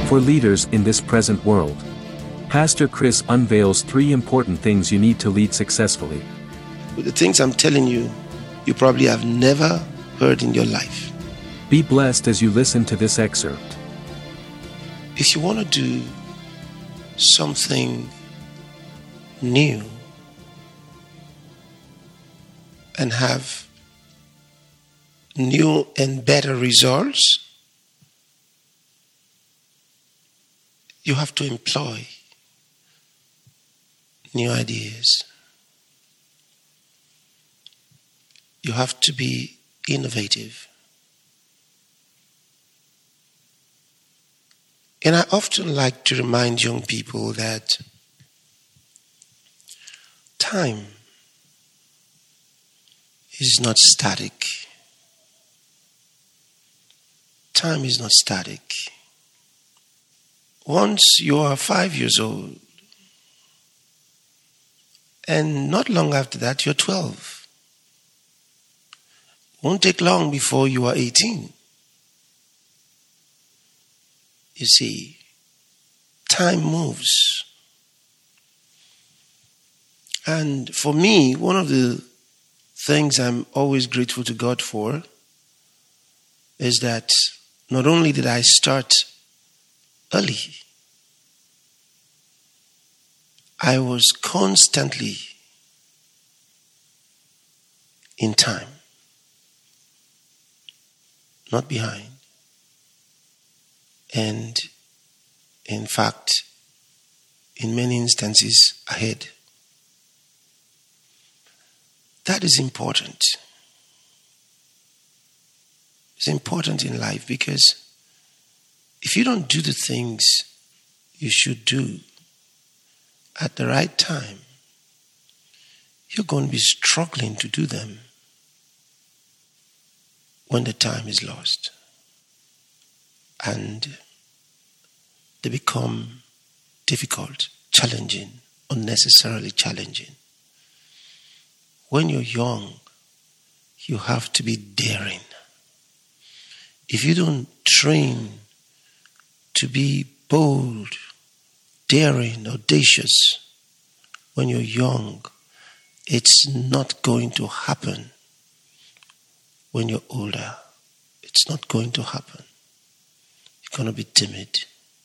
For leaders in this present world. Pastor Chris unveils 3 important things you need to lead successfully. The things I'm telling you, you probably have never heard in your life. Be blessed as you listen to this excerpt. If you want to do something new and have new and better results, you have to employ new ideas. You have to be innovative. And I often like to remind young people that time is not static. Time is not static. Once you are 5 years old, and not long after that, you're 12. Won't take long before you are 18. You see, time moves. And for me, one of the things I'm always grateful to God for is that not only did I start early, I was constantly in time, not behind. And in fact, in many instances, ahead. That is important. It's important in life because if you don't do the things you should do at the right time, you're going to be struggling to do them when the time is lost. And they become difficult, challenging, unnecessarily challenging. When you're young, you have to be daring. If you don't train to be bold, daring, audacious when you're young, it's not going to happen when you're older. It's not going to happen. You're going to be timid.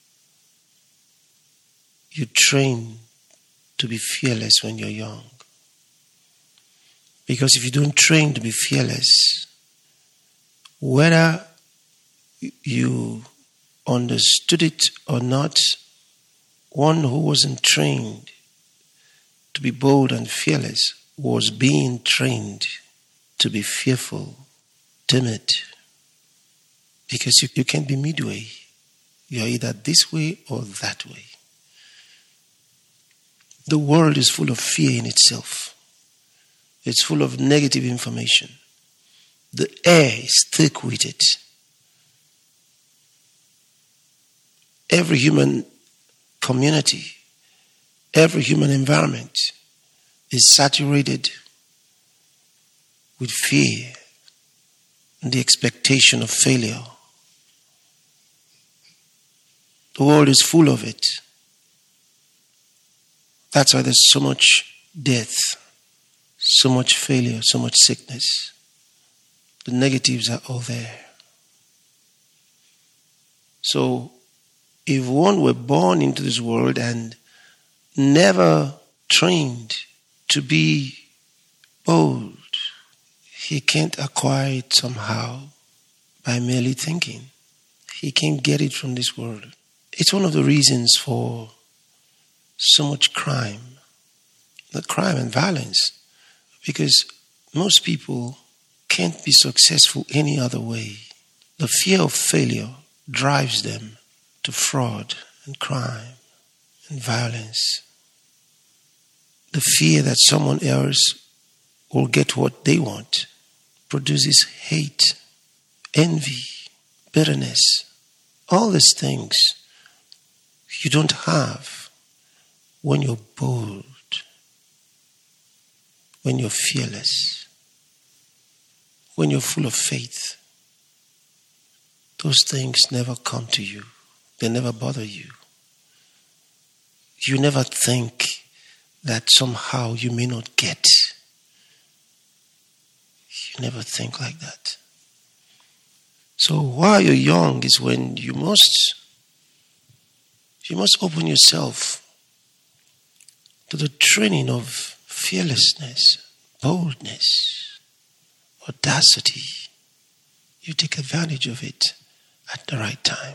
You train to be fearless when you're young. Because if you don't train to be fearless, whether you understood it or not, one who wasn't trained to be bold and fearless was being trained to be fearful, timid. Because you can't be midway. You're either this way or that way. The world is full of fear in itself. It's full of negative information. The air is thick with it. Every human community, every human environment is saturated with fear and the expectation of failure. The world is full of it. That's why there's so much death, so much failure, so much sickness. The negatives are all there. So, if one were born into this world and never trained to be bold, he can't acquire it somehow by merely thinking. He can't get it from this world. It's one of the reasons for so much crime and violence, because most people can't be successful any other way. The fear of failure drives them to fraud and crime and violence. The fear that someone else will get what they want produces hate, envy, bitterness, all these things you don't have when you're bold, when you're fearless, when you're full of faith. Those things never come to you They never bother you. You never think that somehow you may not get. You never think like that. So while you're young is when you must open yourself to the training of fearlessness, boldness, audacity. You take advantage of it at the right time.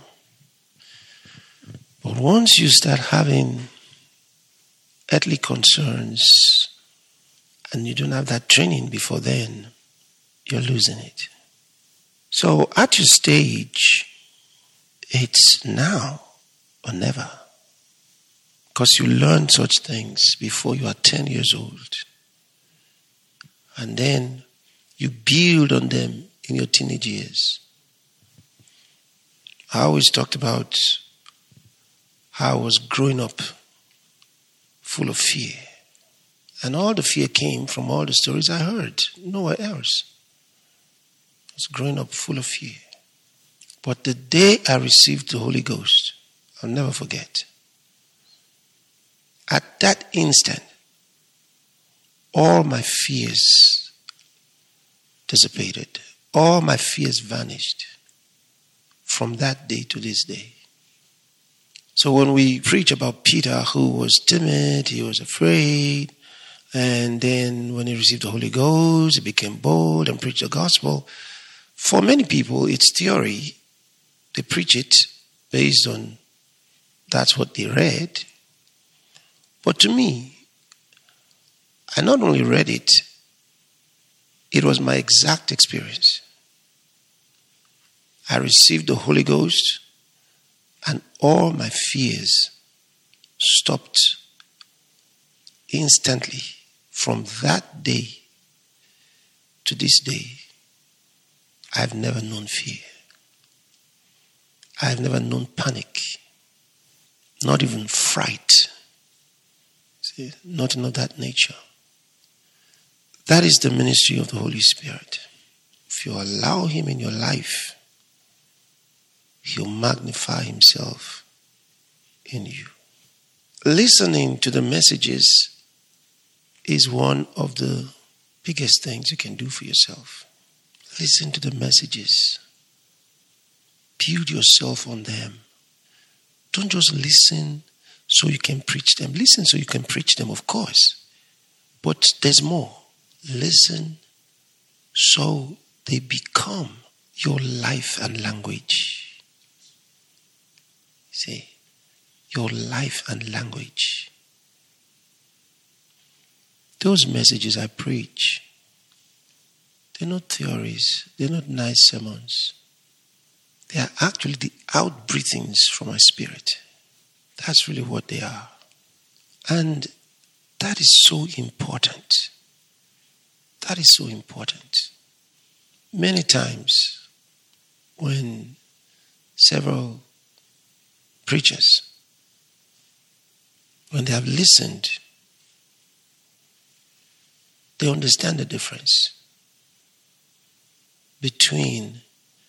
But once you start having earthly concerns and you don't have that training before then, you're losing it. So at your stage, it's now or never. Because you learn such things before you are 10 years old. And then you build on them in your teenage years. I always talked about how I was growing up full of fear. And all the fear came from all the stories I heard, nowhere else. I was growing up full of fear. But the day I received the Holy Ghost, I'll never forget. At that instant, all my fears dissipated. All my fears vanished from that day to this day. So when we preach about Peter, who was timid, he was afraid, and then when he received the Holy Ghost, he became bold and preached the gospel. For many people, it's theory. They preach it based on that's what they read. But to me, I not only read it, it was my exact experience. I received the Holy Ghost and all my fears stopped instantly. From that day to this day, I've never known fear. I've never known panic, not even fright. See, nothing of that nature. That is the ministry of the Holy Spirit. If you allow Him in your life, He'll magnify Himself in you. Listening to the messages is one of the biggest things you can do for yourself. Listen to the messages. Build yourself on them. Don't just listen so you can preach them. Listen so you can preach them, of course. But there's more. Listen so they become your life and language. See, your life and language. Those messages I preach, they're not theories. They're not nice sermons. They are actually the outbreathings from my spirit. That's really what they are. And that is so important. That is so important. Many times when several preachers, when they have listened, they understand the difference between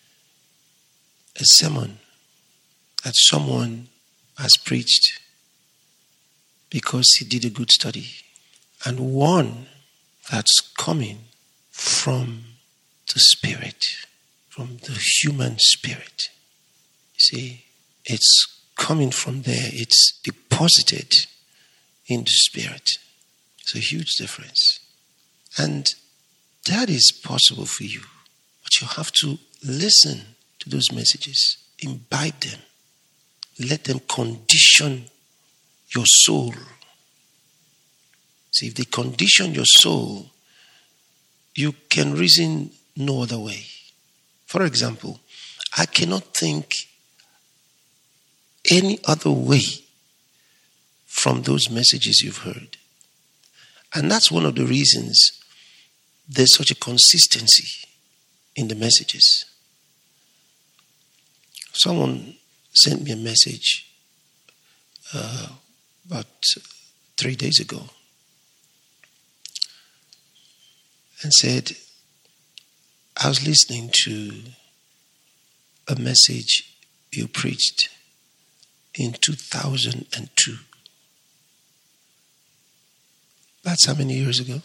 a sermon that someone has preached because he did a good study and one that's coming from the spirit, from the human spirit. You see, it's coming from there. It's deposited in the spirit. It's a huge difference. And that is possible for you. But you have to listen to those messages, imbibe them, let them condition your soul. See, if they condition your soul, you can reason no other way. For example, I cannot think any other way from those messages you've heard. And that's one of the reasons there's such a consistency in the messages. Someone sent me a message about 3 days ago and said, I was listening to a message you preached in 2002. That's how many years ago?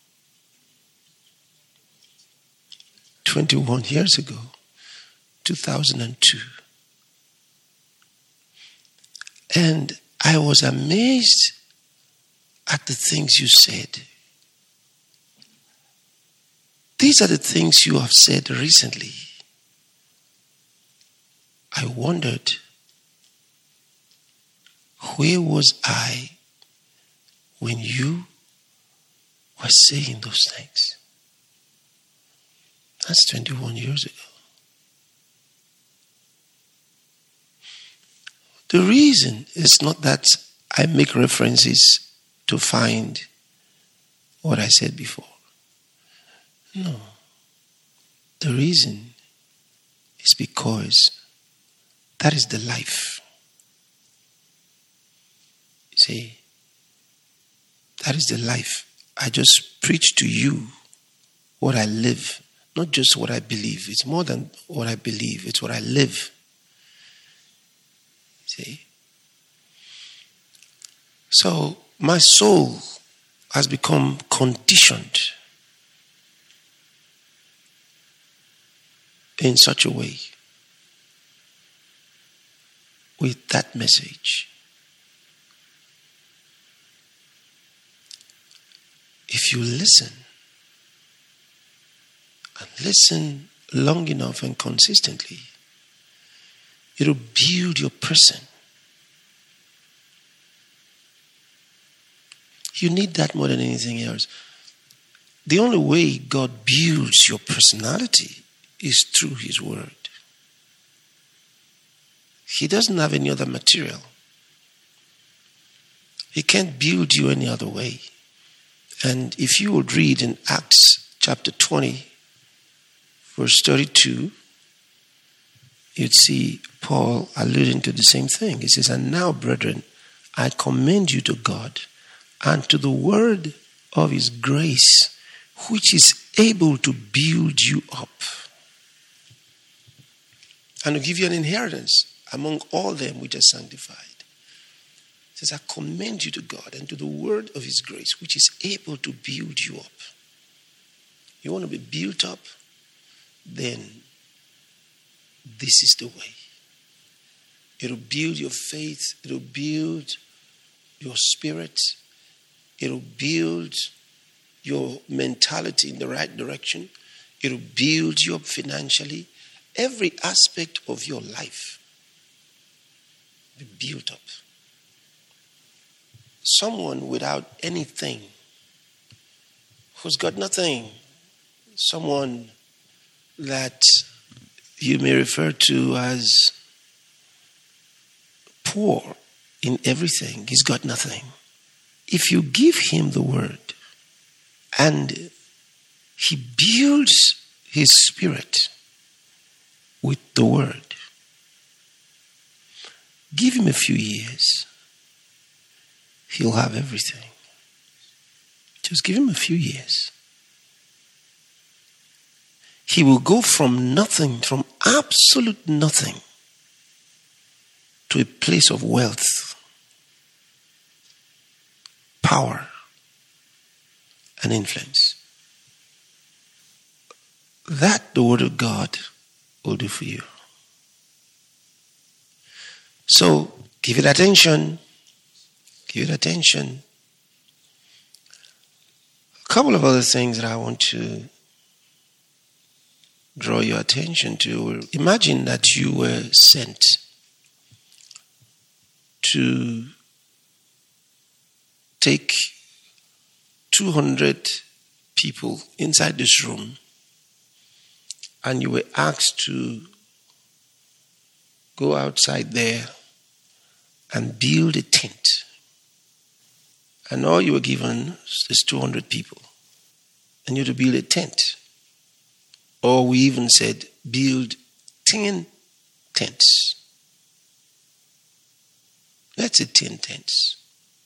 21 years ago, 2002. And I was amazed at the things you said. These are the things you have said recently. I wondered, where was I when you were saying those things? That's 21 years ago. The reason is not that I make references to find what I said before. No. The reason is because that is the life. See, that is the life. I just preach to you what I live, not just what I believe. It's more than what I believe, it's what I live. See? So my soul has become conditioned in such a way with that message. If you listen, and listen long enough and consistently, it will build your person. You need that more than anything else. The only way God builds your personality is through His Word. He doesn't have any other material. He can't build you any other way. And if you would read in Acts chapter 20, verse 32, you'd see Paul alluding to the same thing. He says, "And now, brethren, I commend you to God and to the word of His grace, which is able to build you up and to give you an inheritance among all them which are sanctified." He says, "I commend you to God and to the word of His grace, which is able to build you up." You want to be built up? Then this is the way. It'll build your faith. It'll build your spirit. It'll build your mentality in the right direction. It'll build you up financially. Every aspect of your life will be built up. Someone without anything, who's got nothing, someone that you may refer to as poor in everything, he's got nothing. If you give him the word and he builds his spirit with the word, give him a few years, he'll have everything. Just give him a few years. He will go from nothing, from absolute nothing, to a place of wealth, power, and influence. That the Word of God will do for you. So, give it attention. Give it attention. A couple of other things that I want to draw your attention to. Imagine that you were sent to take 200 people inside this room, and you were asked to go outside there and build a tent. And all you were given is 200 people. And you had to build a tent. Or we even said, build 10 tents. Let's say 10 tents.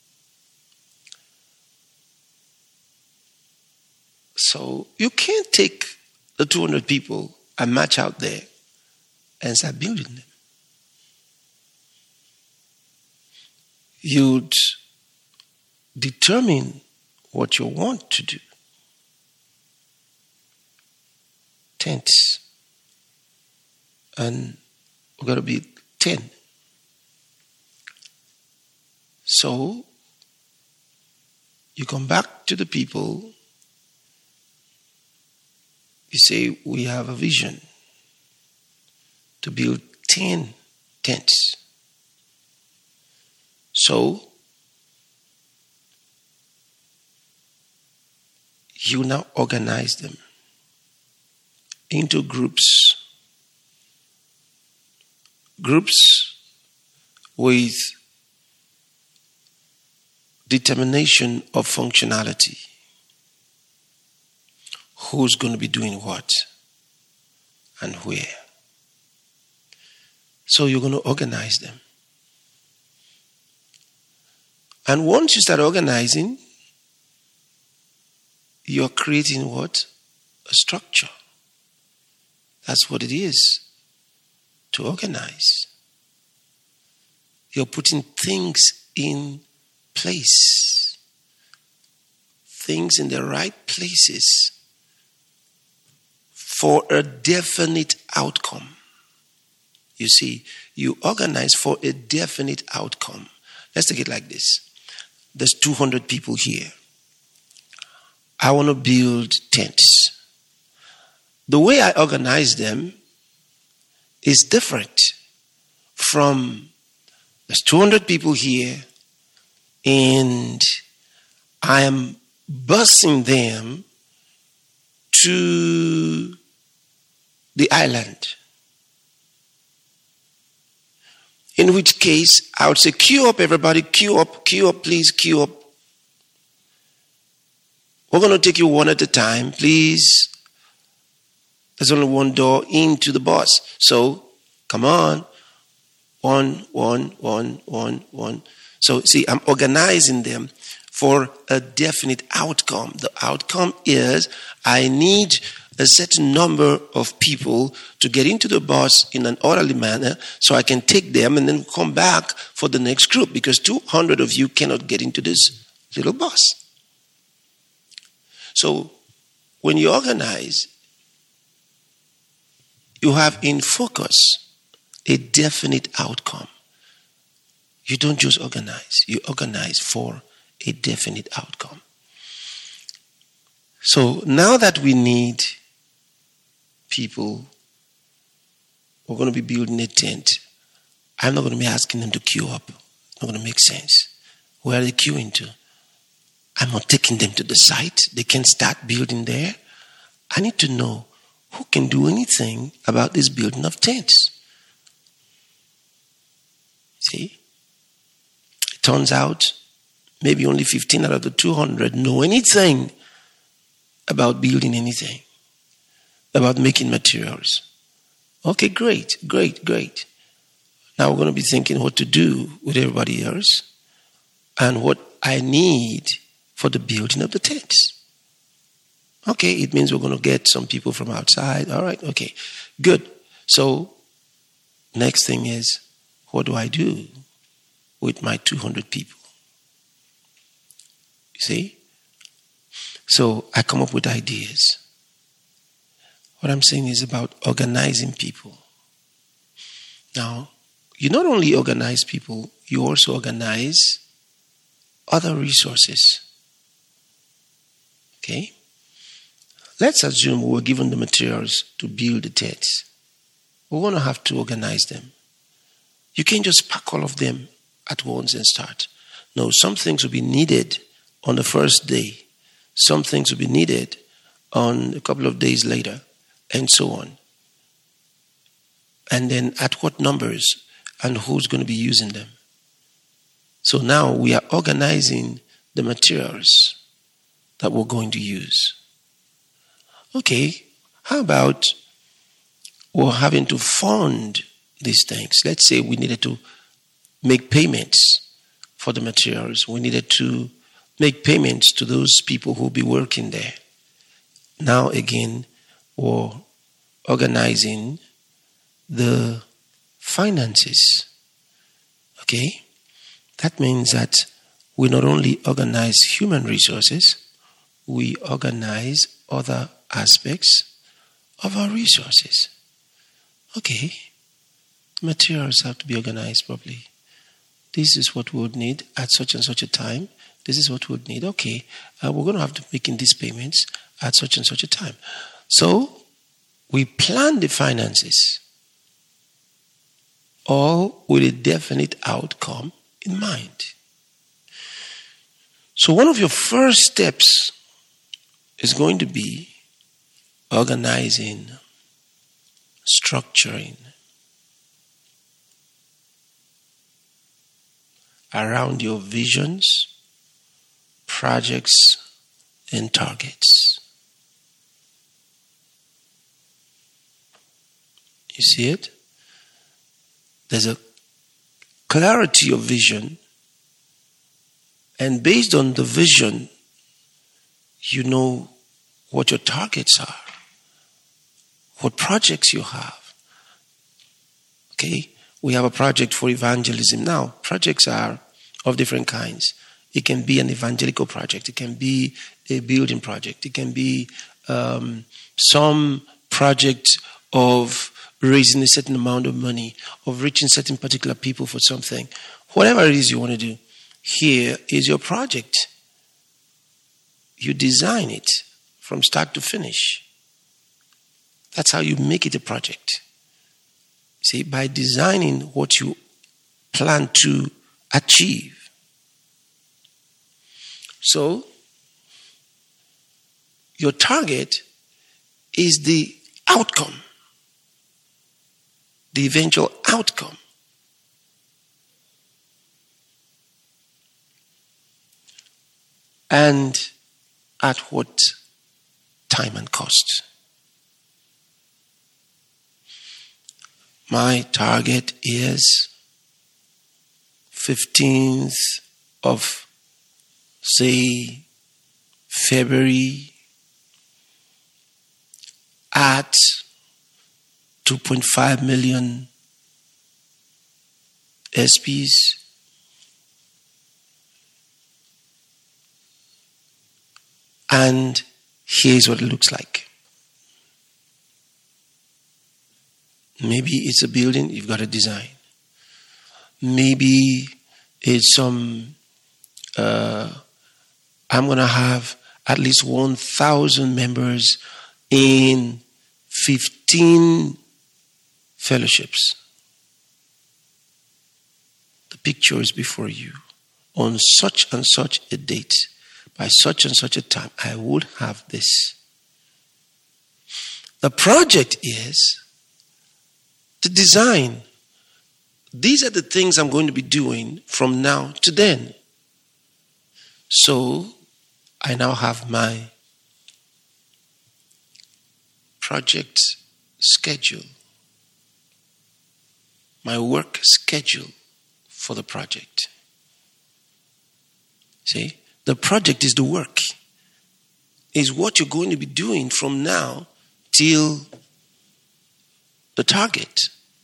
So you can't take the 200 people and march out there and start building them. you'd determine what you want to do. Tents. And we're going to be 10. So, you come back to the people. You say, we have a vision to build 10 tents. So, you now organize them into groups. Groups with determination of functionality. Who's going to be doing what and where. So you're going to organize them. And once you start organizing, you're creating what? A structure. That's what it is to organize. You're putting things in place. Things in the right places for a definite outcome. You see, you organize for a definite outcome. Let's take it like this. There's 200 people here. I want to build tents. The way I organize them is different from there's 200 people here and I am busing them to the island. In which case, I would say, queue up everybody, queue up, please, queue up. We're going to take you one at a time, please. There's only one door into the bus. So, come on. One. So, see, I'm organizing them for a definite outcome. The outcome is I need a certain number of people to get into the bus in an orderly manner so I can take them and then come back for the next group because 200 of you cannot get into this little bus. So when you organize, you have in focus a definite outcome. You don't just organize, you organize for a definite outcome. So now that we need people, we're going to be building a tent. I'm not going to be asking them to queue up. It's not going to make sense. Where are they queuing to? I'm not taking them to the site. They can start building there. I need to know who can do anything about this building of tents. See? It turns out maybe only 15 out of the 200 know anything about building anything, about making materials. Okay, great. Now we're going to be thinking what to do with everybody else and what I need for the building of the tents. Okay, it means we're going to get some people from outside. All right, okay, good. So next thing is, what do I do with my 200 people? You see? So I come up with ideas. What I'm saying is about organizing people. Now, you not only organize people, you also organize other resources. Okay? Let's assume we were given the materials to build the tents. We're going to have to organize them. You can't just pack all of them at once and start. No, some things will be needed on the first day. Some things will be needed on a couple of days later, and so on. And then at what numbers and who's going to be using them. So now we are organizing the materials that we're going to use. Okay, how about we're having to fund these things? Let's say we needed to make payments for the materials. We needed to make payments to those people who will be working there. Now again, we're organizing the finances. Okay? That means that we not only organize human resources, we organize other aspects of our resources. Okay, materials have to be organized properly. This is what we would need at such and such a time. This is what we would need. Okay, we're going to have to make in these payments at such and such a time. So, we plan the finances, all with a definite outcome in mind. So one of your first steps is going to be organizing, structuring around your visions, projects, and targets. You see it? There's a clarity of vision, and based on the vision, you know what your targets are, what projects you have. Okay? We have a project for evangelism now. Projects are of different kinds. It can be an evangelical project. It can be a building project. It can be some project of raising a certain amount of money, of reaching certain particular people for something. Whatever it is you want to do, here is your project. You design it from start to finish. That's how you make it a project. See, by designing what you plan to achieve. So, your target is the outcome, the eventual outcome. And at what time and cost. My target is 15th of, say, February at 2.5 million SPs. And here's what it looks like. Maybe it's a building, you've got a design. Maybe it's some, I'm going to have at least 1,000 members in 15 fellowships. The picture is before you. On such and such a date, by such and such a time, I would have this. The project is the design. These are the things I'm going to be doing from now to then. So, I now have my project schedule, my work schedule for the project. See, the project is the work, is what you're going to be doing from now till the target.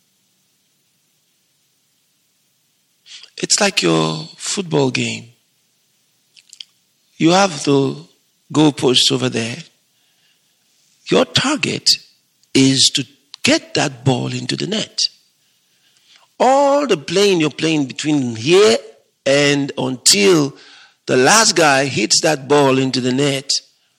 It's like your football game. You have the goalposts over there. Your target is to get that ball into the net. All the playing you're playing between here and until the last guy hits that ball into the net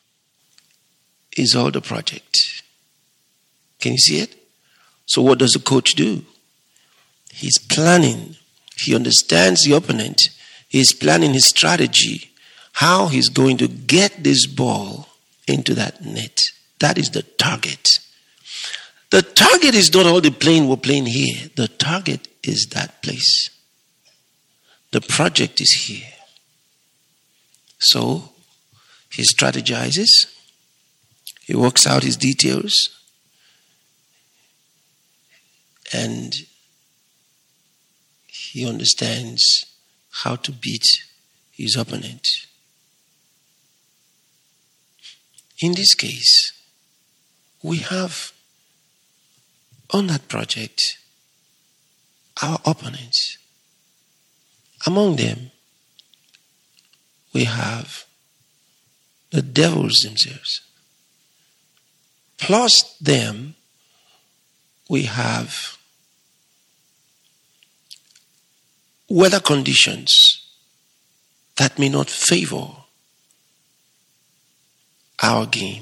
is all the project. Can you see it? So what does the coach do? He's planning. He understands the opponent. He's planning his strategy, how he's going to get this ball into that net. That is the target. The target is not all the playing we're playing here. The target is that place. The project is here. So, he strategizes. He works out his details. And he understands how to beat his opponent. In this case, we have on that project our opponents. Among them, we have the devils themselves. Plus them, we have weather conditions that may not favor our game.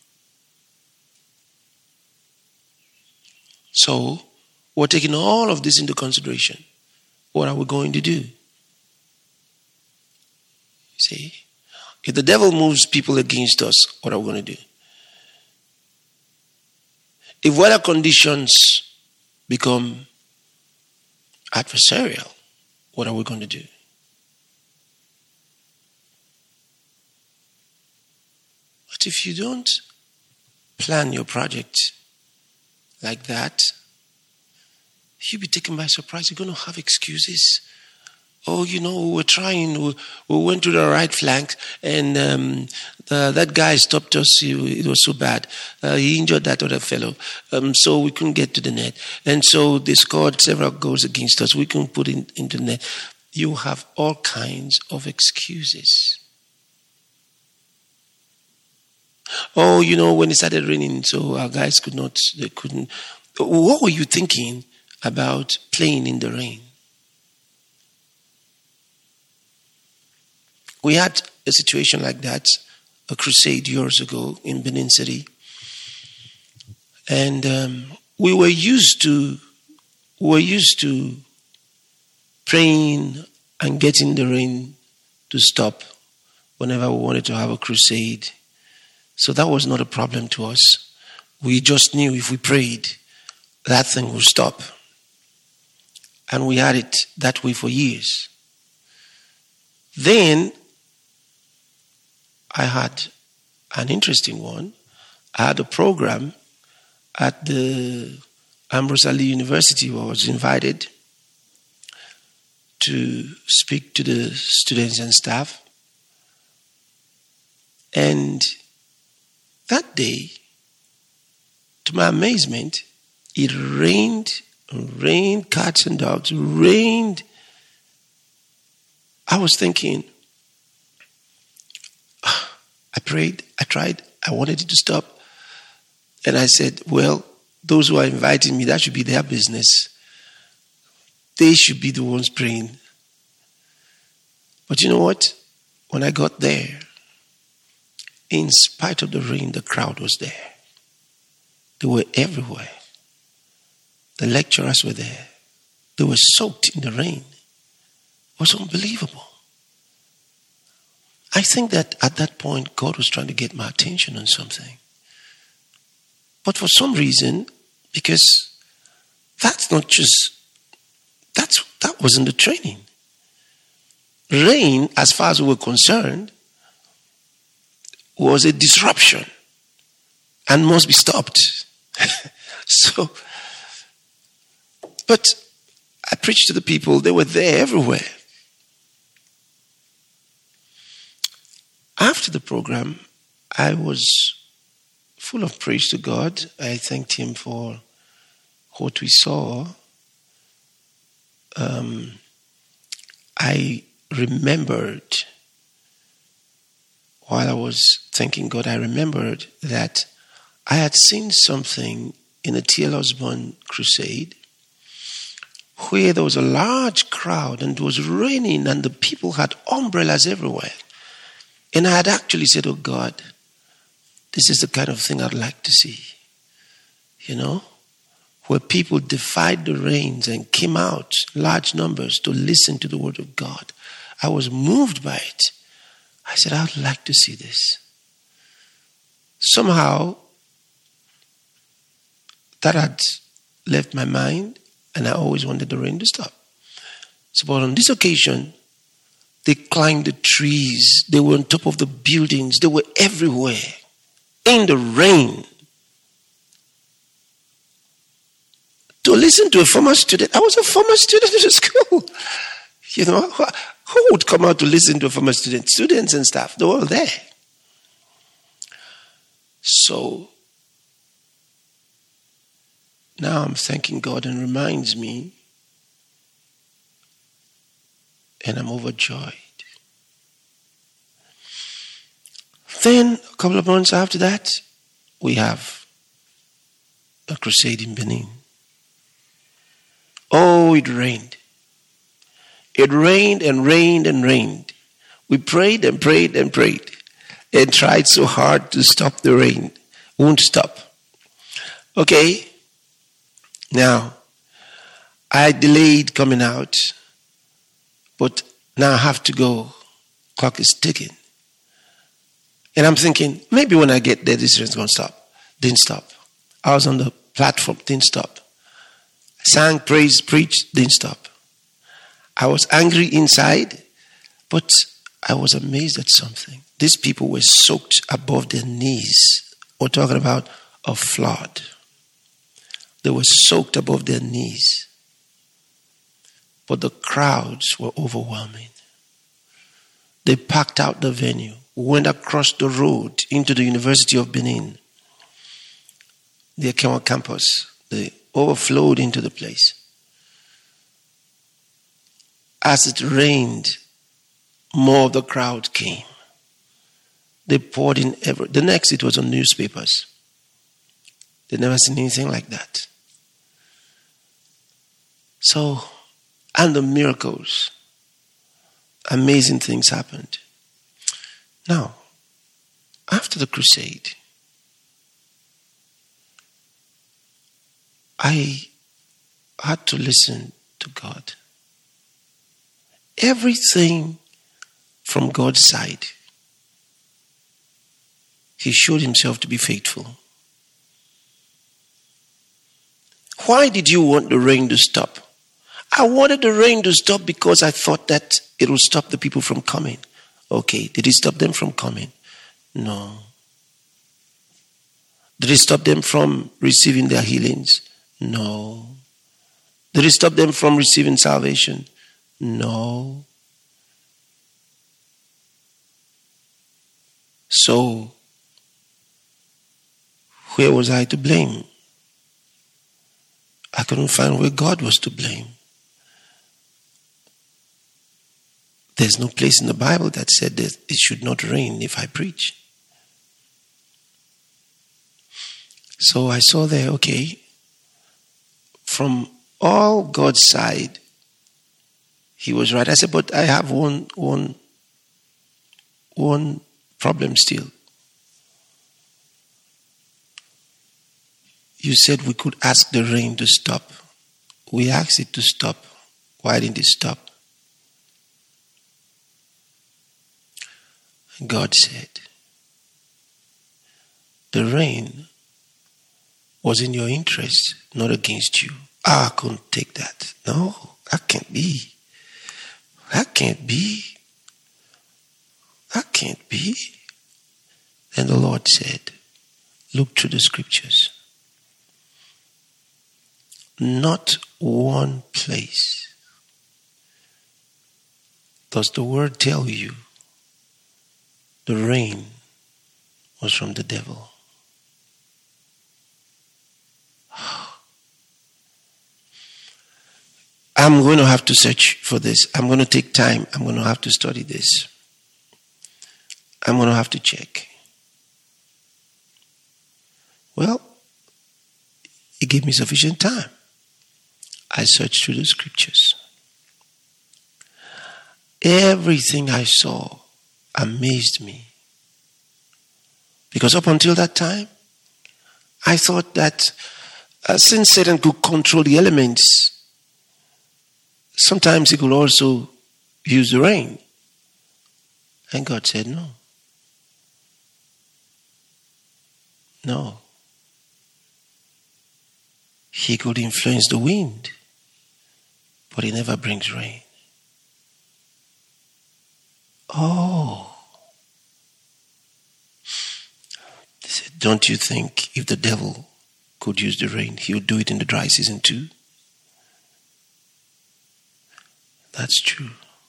So, we're taking all of this into consideration. What are we going to do? See? If the devil moves people against us, what are we going to do? If weather conditions become adversarial, what are we going to do? But if you don't plan your project like that, you'll be taken by surprise. You're going to have excuses. Oh, we were trying. We went to the right flank, and that guy stopped us. It was so bad. He injured that other fellow, so we couldn't get to the net. And so they scored several goals against us. We couldn't put it into the net. You have all kinds of excuses. Oh, when it started raining, so our guys couldn't. What were you thinking about playing in the rain? We had a situation like that, a crusade years ago in Benin City. And we were used to praying and getting the rain to stop whenever we wanted to have a crusade. So that was not a problem to us. We just knew if we prayed, that thing would stop. And we had it that way for years. Then I had an interesting one. I had a program at the Ambrose Ali University where I was invited to speak to the students and staff. And that day, to my amazement, it rained, cats and dogs, rained. I was thinking, I prayed, I tried, I wanted it to stop. And I said, well, those who are inviting me, that should be their business. They should be the ones praying. But you know what? When I got there, in spite of the rain, the crowd was there. They were everywhere. The lecturers were there. They were soaked in the rain. It was unbelievable. I think that at that point, God was trying to get my attention on something. But for some reason, because that wasn't the training. Rain, as far as we were concerned, was a disruption and must be stopped. But I preached to the people, they were there everywhere. After the program, I was full of praise to God. I thanked Him for what we saw. I remembered, while I was thanking God, I remembered that I had seen something in a T.L. Osborne crusade where there was a large crowd and it was raining and the people had umbrellas everywhere. And I had actually said, oh God, this is the kind of thing I'd like to see. Where people defied the rains and came out, large numbers, to listen to the word of God. I was moved by it. I said, I'd like to see this. Somehow, that had left my mind, and I always wanted the rain to stop. So, but on this occasion, they climbed the trees. They were on top of the buildings. They were everywhere in the rain. To listen to a former student. I was a former student in the school. Who would come out to listen to a former student? Students and staff, they were all there. So, now I'm thanking God, and reminds me, and I'm overjoyed. Then, a couple of months after that, we have a crusade in Benin. Oh, it rained. It rained and rained and rained. We prayed and prayed and prayed and tried so hard to stop the rain. Won't stop. Okay. Now, I delayed coming out, but now I have to go. Clock is ticking. And I'm thinking, maybe when I get there, this rain's going to stop. Didn't stop. I was on the platform, didn't stop. Sang, praised, preached, didn't stop. I was angry inside, but I was amazed at something. These people were soaked above their knees. We're talking about a flood. They were soaked above their knees. But the crowds were overwhelming. They packed out the venue, went across the road into the University of Benin, the Akenwa campus. They overflowed into the place. As it rained, more of the crowd came. They poured in the next, it was on newspapers. They'd never seen anything like that. So, and the miracles, amazing things happened. Now, after the crusade, I had to listen to God. Everything from God's side, He showed Himself to be faithful. Why did you want the rain to stop? I wanted the rain to stop because I thought that it would stop the people from coming. Okay, did it stop them from coming? No. Did it stop them from receiving their healings? No. Did it stop them from receiving salvation? No. So, where was I to blame? I couldn't find where God was to blame. There's no place in the Bible that said that it should not rain if I preach. So I saw there, okay, from all God's side, He was right. I said, but I have one problem still. You said we could ask the rain to stop. We asked it to stop. Why didn't it stop? God said, the rain was in your interest, not against you. I couldn't take that. No, that can't be. That can't be. That can't be. Then the Lord said, look through the scriptures. Not one place does the word tell you the rain was from the devil. I'm going to have to search for this. I'm going to take time. I'm going to have to study this. I'm going to have to check. Well, He gave me sufficient time. I searched through the scriptures. Everything I saw amazed me. Because up until that time, I thought that since Satan could control the elements, sometimes he could also use the rain. And God said, no. No. He could influence the wind, but He never brings rain. Oh. They said, don't you think if the devil could use the rain, he would do it in the dry season too? That's true.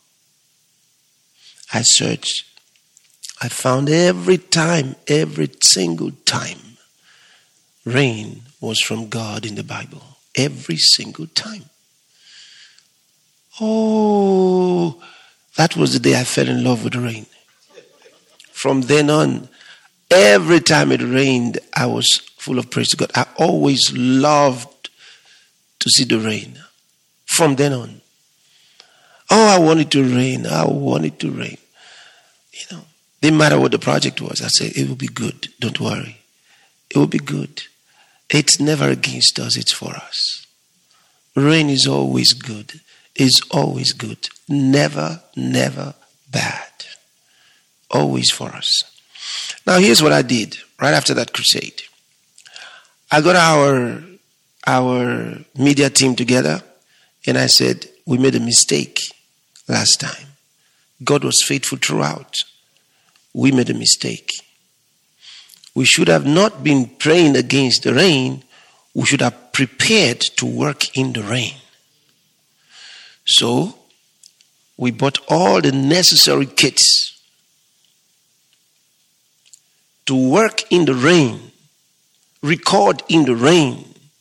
I searched. I found every single time, rain was from God in the Bible. Every single time. Oh, That was the day I fell in love with the rain. From then on, every time it rained, I was full of praise to God. I always loved to see the rain. From then on. Oh, I want it to rain. I want it to rain. Didn't matter what the project was. I said, it will be good. Don't worry. It will be good. It's never against us. It's for us. Rain is always good. It's always good. Never, never bad. Always for us. Now, here's what I did right after that crusade. I got our media team together, and I said, we made a mistake last time. God was faithful throughout. We made a mistake. We should have not been praying against the rain. We should have prepared to work in the rain. So, we bought all the necessary kits to work in the rain, record in the rain.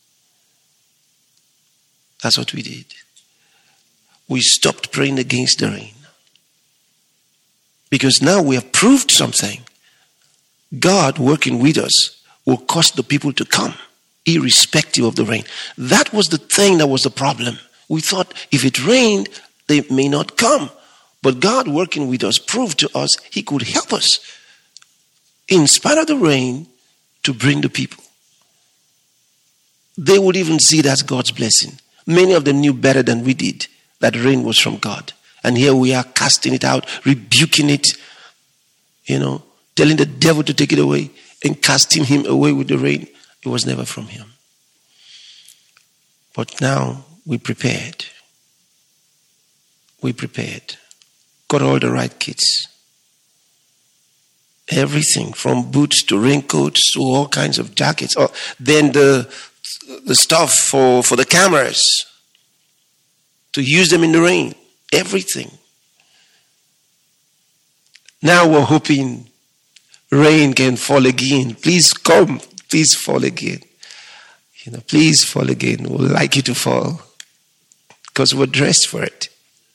That's what we did. We stopped praying against the rain. Because now we have proved something. God working with us will cause the people to come, irrespective of the rain. That was the thing that was the problem. We thought if it rained, they may not come. But God working with us proved to us He could help us, in spite of the rain, to bring the people. They would even see it as God's blessing. Many of them knew better than we did that rain was from God. And here we are casting it out, rebuking it, telling the devil to take it away and casting him away with the rain. It was never from him. But now we prepared. We prepared. Got all the right kits. Everything from boots to raincoats to all kinds of jackets. Then the stuff for the cameras to use them in the rain. Everything. Now we're hoping rain can fall again. Please come. Please fall again. Please fall again. We'd like you to fall because we're dressed for it.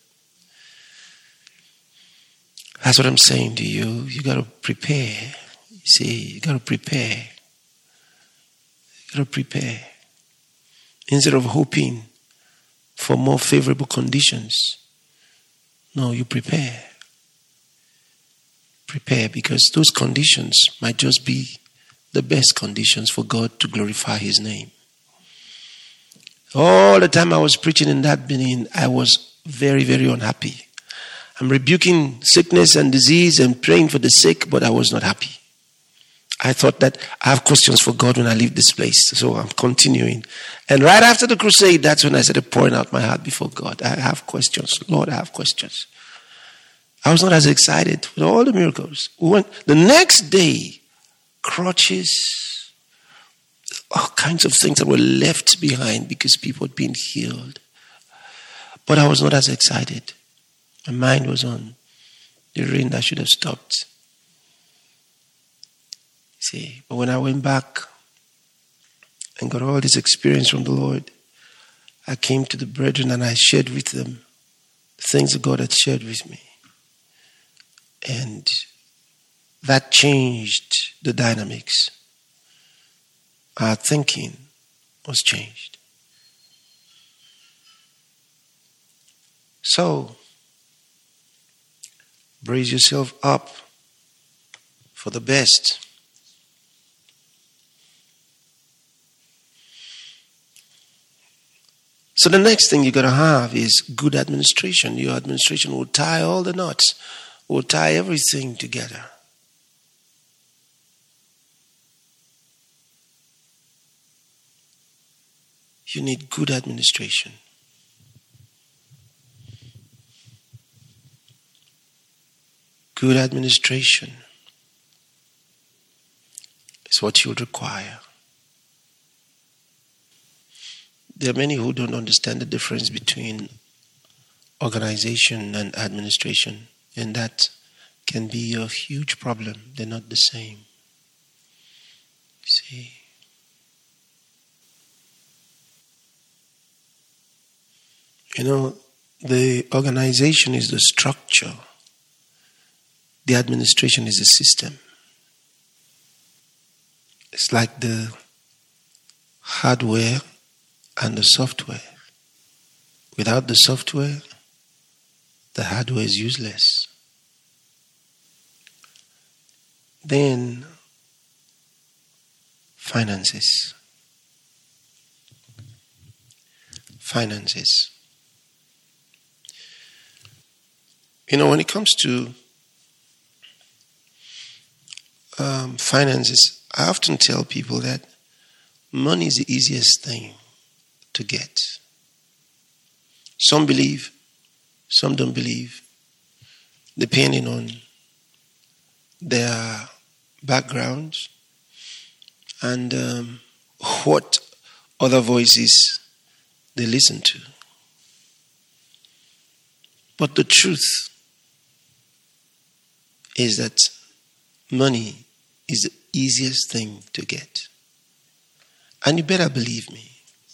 That's what I'm saying to you. You got to prepare. You see, you got to prepare. You got to prepare. Instead of hoping for more favorable conditions, no, you prepare. Prepare, because those conditions might just be the best conditions for God to glorify His name. All the time I was preaching in that Benin, I was very, very unhappy. I'm rebuking sickness and disease and praying for the sick, but I was not happy. I thought that I have questions for God when I leave this place. So I'm continuing. And right after the crusade, that's when I started pouring out my heart before God. I have questions. Lord, I have questions. I was not as excited with all the miracles. The next day, crutches, all kinds of things that were left behind because people had been healed. But I was not as excited. My mind was on the rain that should have stopped. See, but when I went back and got all this experience from the Lord, I came to the brethren and I shared with them the things that God had shared with me. And that changed the dynamics. Our thinking was changed. So, brace yourself up for the best. So the next thing you got to have is good administration. Your administration will tie all the knots, will tie everything together. You need good administration. Good administration is what you'll require. There are many who don't understand the difference between organization and administration, and that can be a huge problem. They're not the same. See? The organization is the structure. The administration is the system. It's like the hardware and the software. Without the software, the hardware is useless. Then, finances. Finances. When it comes to finances, I often tell people that money is the easiest thing to get. Some believe, some don't believe, depending on their backgrounds and what other voices they listen to. But the truth is that money is the easiest thing to get. And you better believe me.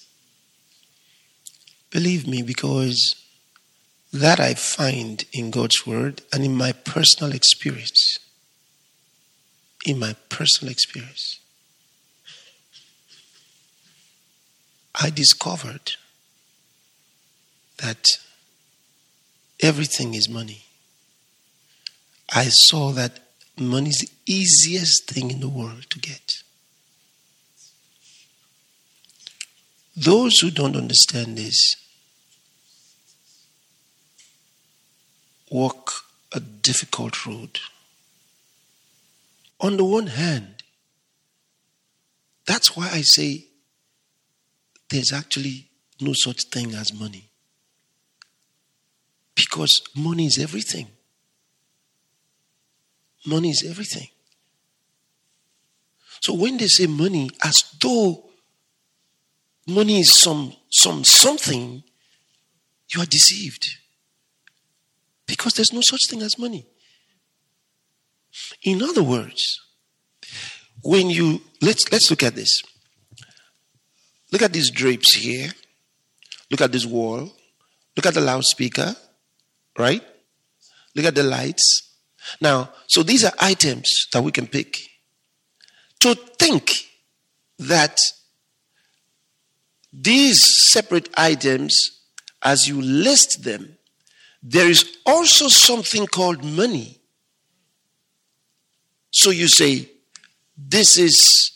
Believe me, because that I find in God's word and in my personal experience. In my personal experience. I discovered that everything is money. I saw that money is the easiest thing in the world to get. Those who don't understand this walk a difficult road. On the one hand, that's why I say there's actually no such thing as money. Because money is everything. Money is everything. So when they say money, as though money is something, you are deceived. Because there's no such thing as money. In other words, when you let's look at this. Look at these drapes here. Look at this wall. Look at the loudspeaker, right? Look at the lights. Now, so these are items that we can pick. To think that these separate items, as you list them, there is also something called money. So you say, this is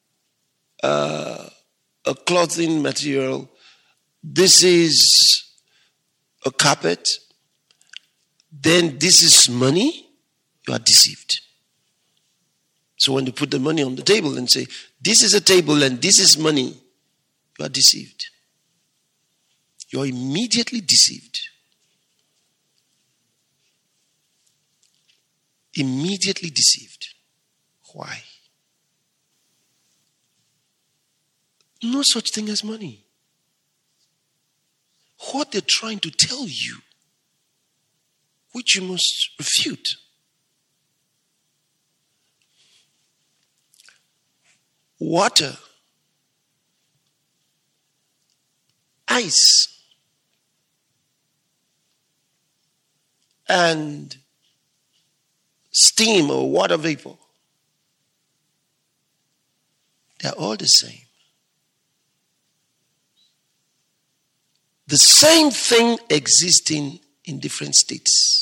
a clothing material, this is a carpet, then this is money. You are deceived. So when you put the money on the table and say, this is a table and this is money, you are deceived. You are immediately deceived. Immediately deceived. Why? No such thing as money. What they're trying to tell you, which you must refute. Water, ice, and steam or water vapor, they're all the same. The same thing existing in different states.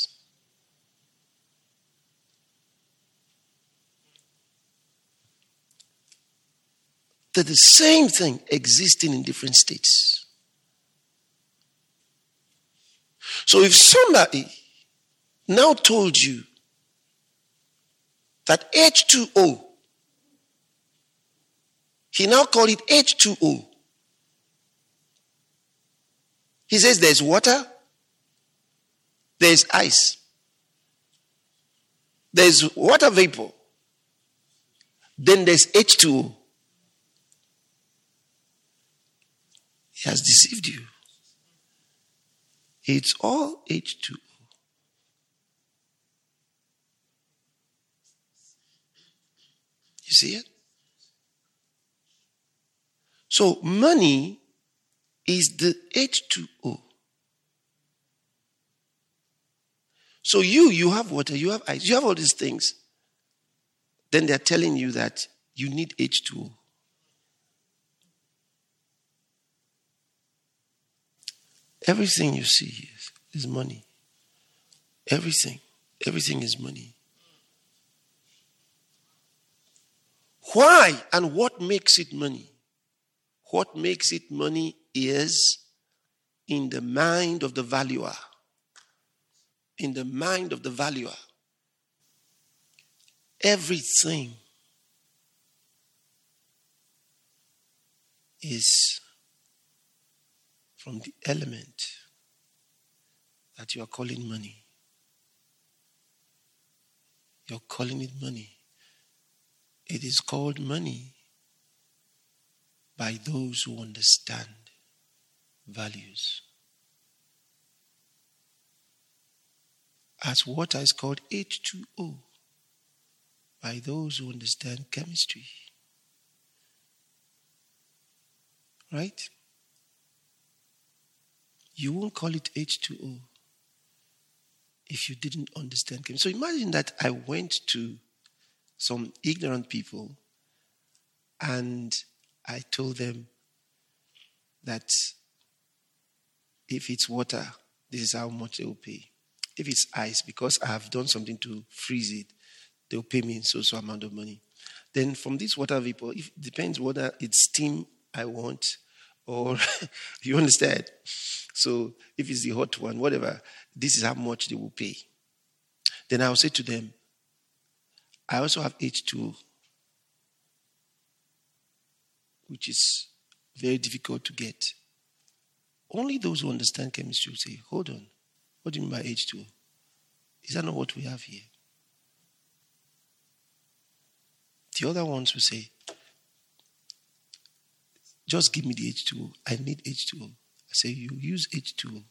They're the same thing existing in different states. So if somebody now told you that H2O, he now called it H2O. He says there's water, there's ice, there's water vapor, then there's H2O. He has deceived you. It's all H2O. You see it? So money is the H2O. So you have water, you have ice, you have all these things. Then they're telling you that you need H2O. Everything you see is money. Everything. Everything is money. Why and what makes it money? What makes it money is in the mind of the valuer. In the mind of the valuer. Everything is from the element that you are calling money. You're calling it money. It is called money by those who understand values. As water is called H2O by those who understand chemistry. Right? You won't call it H2O if you didn't understand chemistry. So imagine that I went to some ignorant people and I told them that if it's water, this is how much they will pay. If it's ice, because I have done something to freeze it, they'll pay me so amount of money. Then from this water vapor, it depends whether it's steam I want or you understand. So if it's the hot one, whatever, this is how much they will pay. Then I'll say to them, I also have H2O, which is very difficult to get. Only those who understand chemistry will say, hold on, what do you mean by H2O? Is that not what we have here? The other ones will say, just give me the H2O. I need H2O. I say, you use H2O.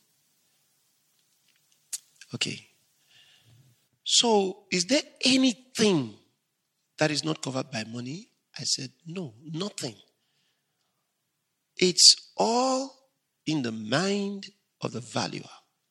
Okay. So, is there anything that is not covered by money? I said, no, nothing. It's all in the mind of the valuer.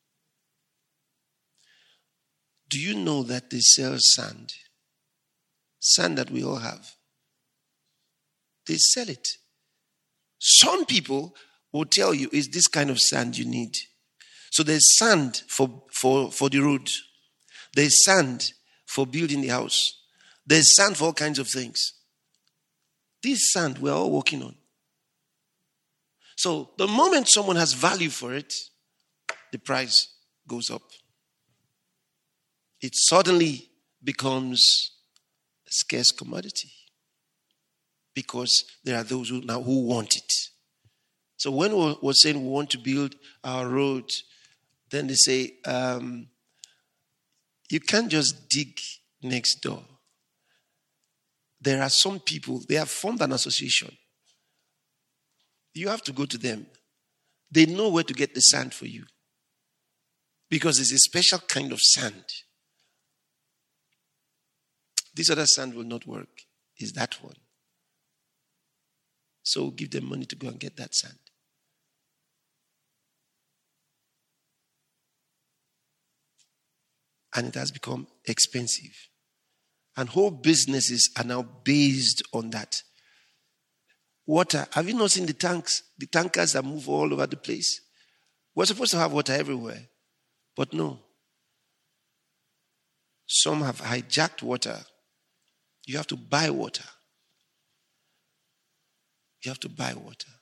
Do you know that they sell sand? Sand that we all have. They sell it. Some people will tell you it's this kind of sand you need. So there's sand for the road. There's sand for building the house. There's sand for all kinds of things. This sand we're all working on. So the moment someone has value for it, the price goes up. It suddenly becomes a scarce commodity because there are those who want it. So when we're saying we want to build our road, then they say, you can't just dig next door. There are some people, they have formed an association. You have to go to them. They know where to get the sand for you. Because it's a special kind of sand. This other sand will not work. It's that one. So give them money to go and get that sand. And it has become expensive. And whole businesses are now based on that. Water. Have you not seen the tanks? The tankers that move all over the place. We're supposed to have water everywhere. But no. Some have hijacked water. You have to buy water. You have to buy water.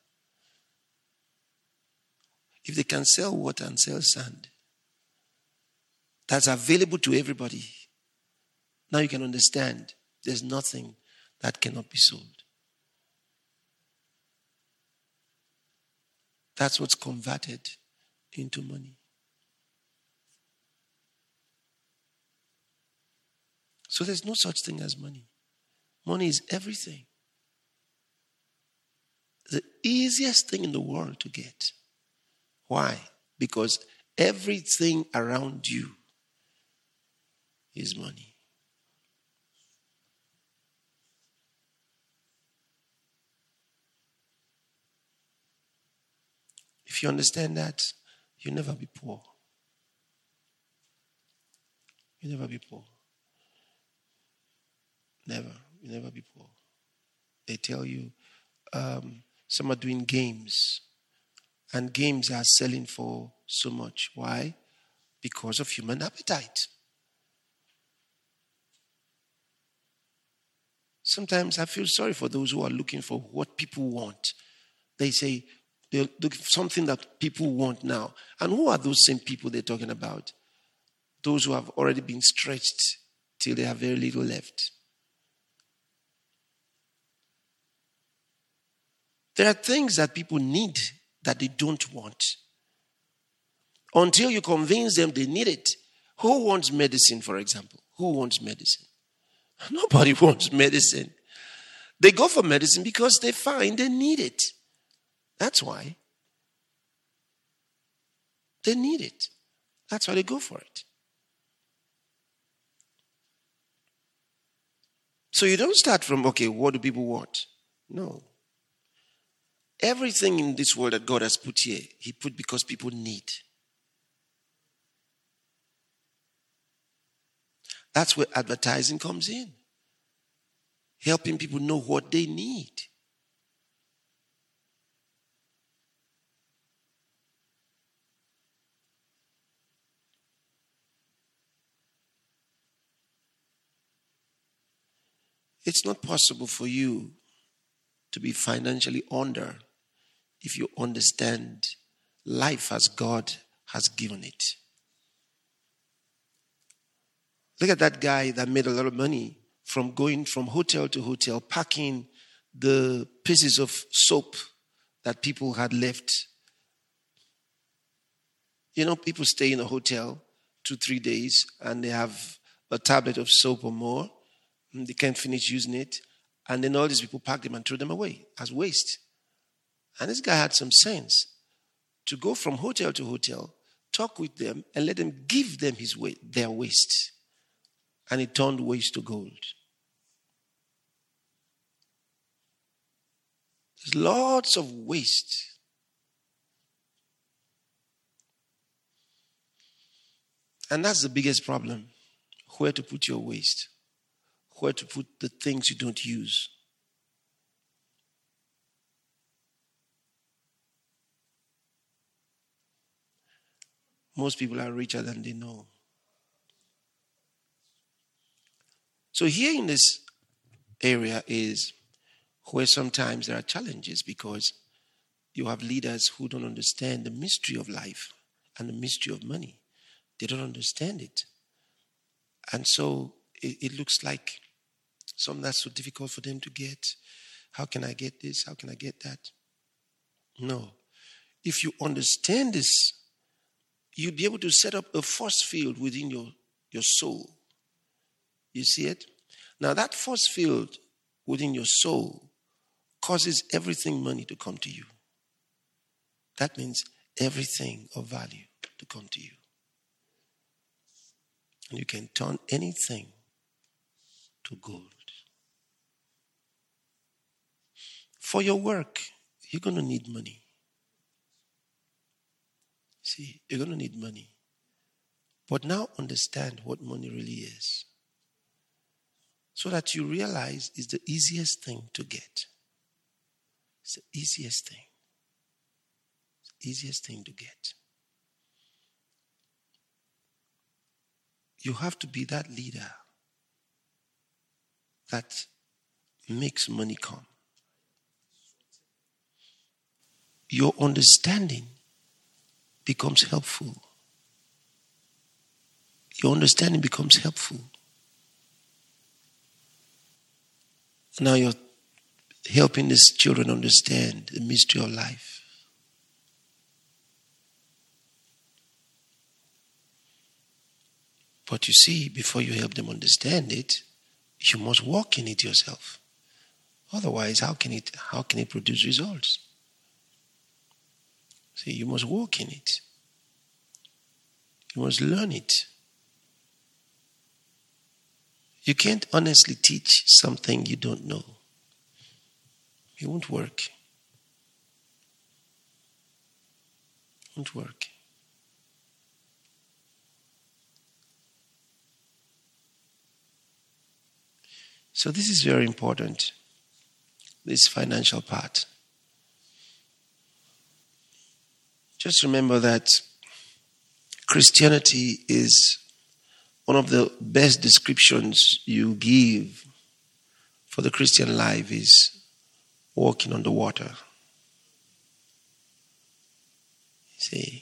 If they can sell water and sell sand, that's available to everybody. Now you can understand there's nothing that cannot be sold. That's what's converted into money. So there's no such thing as money. Money is everything. The easiest thing in the world to get. Why? Because everything around you is money. If you understand that, you'll never be poor. You'll never be poor. Never. You'll never be poor. They tell you some are doing games, and games are selling for so much. Why? Because of human appetite. Sometimes I feel sorry for those who are looking for what people want. They say they're looking for something that people want now. And who are those same people they're talking about? Those who have already been stretched till they have very little left. There are things that people need that they don't want. Until you convince them they need it. Who wants medicine, for example? Who wants medicine? Nobody wants medicine. They go for medicine because they find they need it. That's why. They need it. That's why they go for it. So you don't start from, okay, what do people want? No. Everything in this world that God has put here, He put because people need. That's where advertising comes in. Helping people know what they need. It's not possible for you to be financially under if you understand life as God has given it. Look at that guy that made a lot of money from going from hotel to hotel, packing the pieces of soap that people had left. You know, people stay in a hotel 2-3 days and they have a tablet of soap or more. And they can't finish using it. And then all these people pack them and throw them away as waste. And this guy had some sense to go from hotel to hotel, talk with them, and let them give them their waste. And he turned waste to gold. There's lots of waste. And that's the biggest problem. Where to put your waste. Where to put the things you don't use. Most people are richer than they know. So here in this area is where sometimes there are challenges because you have leaders who don't understand the mystery of life and the mystery of money. They don't understand it. And so it looks like something that's so difficult for them to get. How can I get this? How can I get that? No. If you understand this, you'll be able to set up a force field within your soul. You see it? Now that force field within your soul causes everything money to come to you. That means everything of value to come to you. And you can turn anything to gold. For your work, you're going to need money. See, you're going to need money. But now understand what money really is. So that you realize it's the easiest thing to get. It's the easiest thing. It's the easiest thing to get. You have to be that leader that makes money come. Your understanding becomes helpful. Your understanding becomes helpful. Now you're helping these children understand the mystery of life. But you see, before you help them understand it, you must walk in it yourself. Otherwise, how can it produce results? See, you must walk in it. You must learn it. You can't honestly teach something you don't know. It won't work. It won't work. So this is very important, this financial part. Just remember that Christianity is one of the best descriptions you give for the Christian life is walking on the water. See,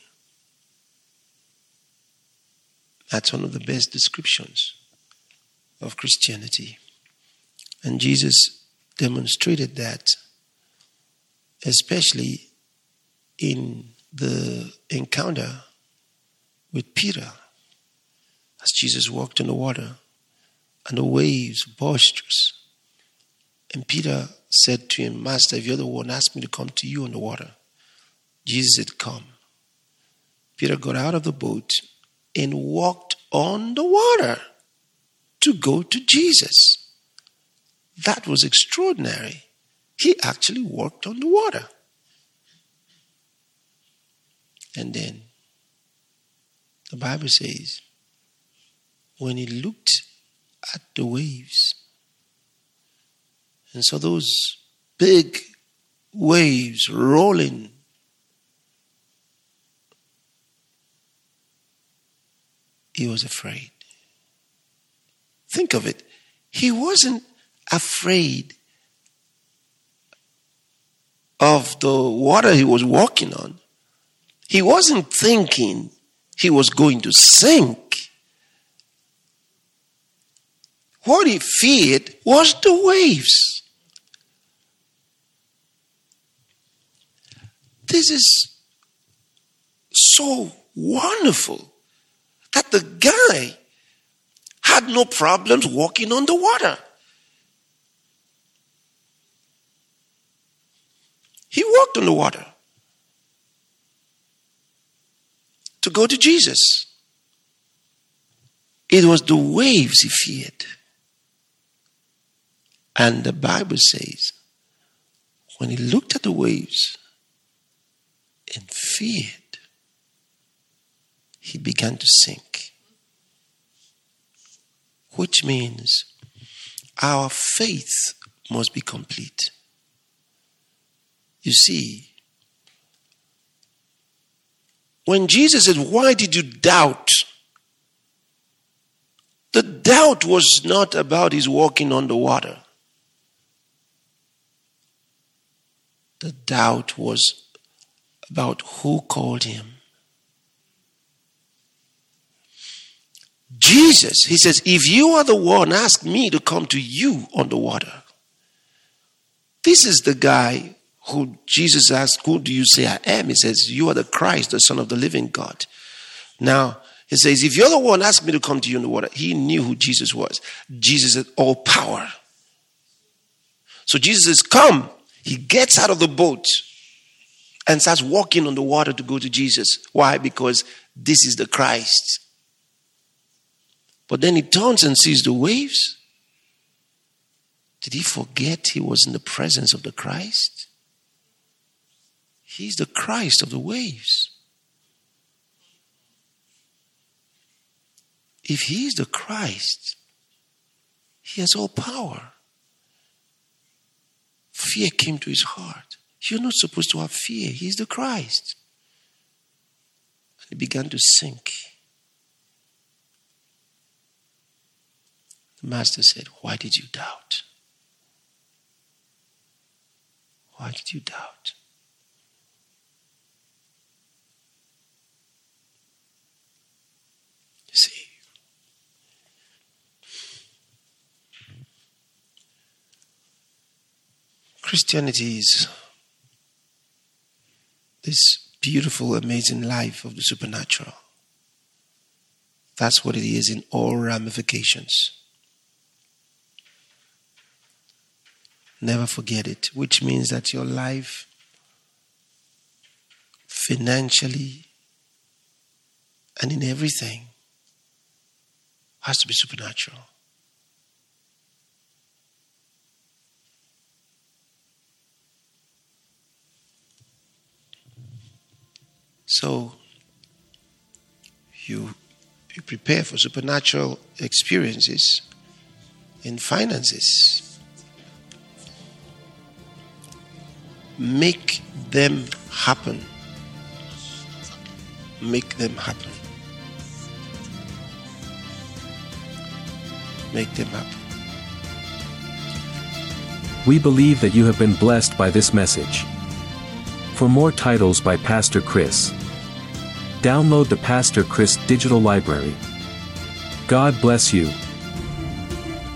that's one of the best descriptions of Christianity. And Jesus demonstrated that, especially in the encounter with Peter, as Jesus walked on the water and the waves were boisterous. And Peter said to him, Master, if you're the one, ask me to come to you on the water. Jesus said, come. Peter got out of the boat and walked on the water to go to Jesus. That was extraordinary. He actually walked on the water. And then the Bible says, when he looked at the waves and saw those big waves rolling, he was afraid. Think of it. He wasn't afraid of the water he was walking on. He wasn't thinking he was going to sink. What he feared was the waves. This is so wonderful that the guy had no problems walking on the water. He walked on the water to go to Jesus. It was the waves he feared. And the Bible says, when he looked at the waves and feared, he began to sink. Which means our faith must be complete. You see, when Jesus said, why did you doubt? The doubt was not about his walking on the water. The doubt was about who called him. Jesus, he says, if you are the one, ask me to come to you on the water. This is the guy who Jesus asked, who do you say I am? He says, you are the Christ, the Son of the living God. Now, he says, if you're the one, ask me to come to you in the water. He knew who Jesus was. Jesus had all power. So Jesus says, come. He gets out of the boat and starts walking on the water to go to Jesus. Why? Because this is the Christ. But then he turns and sees the waves. Did he forget he was in the presence of the Christ? He's the Christ of the waves. If he is the Christ, he has all power. Fear came to his heart. You're not supposed to have fear. He's the Christ. And he began to sink. The master said, why did you doubt? Why did you doubt? See, Christianity is this beautiful, amazing life of the supernatural. That's what it is in all ramifications. Never forget it, which means that your life financially and in everything has to be supernatural. So you prepare for supernatural experiences in finances. Make them happen. Make them happen. Make them happen. We believe that you have been blessed by this message. For more titles by Pastor Chris, download the Pastor Chris digital library. God bless you.